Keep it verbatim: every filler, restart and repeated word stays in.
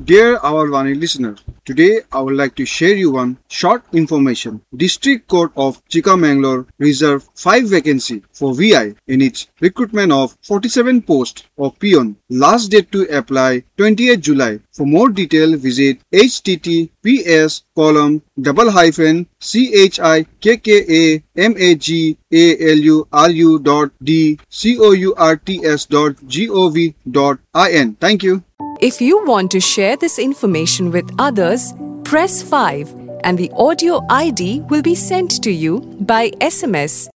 Dear our Vani listener, today I would like to share you one short information. District Court of Chikmagalur reserved five vacancy for V I in its recruitment of forty-seven posts of peon. Last date to apply twentieth July. For more detail visit https column double hyphen chikkamagaluru dot d courts dot gov dot in. Thank you. If you want to share this information with others, press five and the audio I D will be sent to you by S M S